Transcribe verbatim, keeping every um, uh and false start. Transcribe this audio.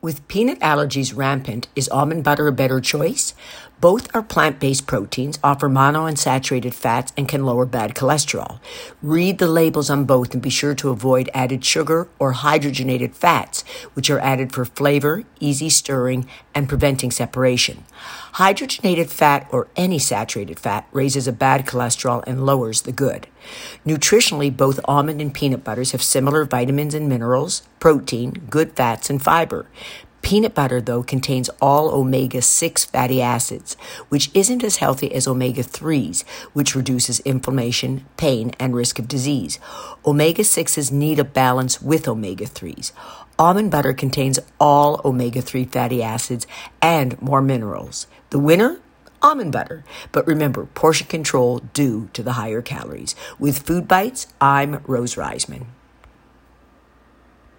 With peanut allergies rampant, is almond butter a better choice? Both are plant-based proteins, offer monounsaturated fats, and can lower bad cholesterol. Read the labels on both and be sure to avoid added sugar or hydrogenated fats, which are added for flavor, easy stirring, and preventing separation. Hydrogenated fat or any saturated fat raises a bad cholesterol and lowers the good. Nutritionally, both almond and peanut butters have similar vitamins and minerals, protein, good fats, and fiber. Peanut butter, though, contains all omega six fatty acids, which isn't as healthy as omega threes, which reduces inflammation, pain, and risk of disease. omega sixes need a balance with omega threes. Almond butter contains all omega three fatty acids and more minerals. The winner? Almond butter. But remember, portion control due to the higher calories. With Food Bites, I'm Rose Reisman.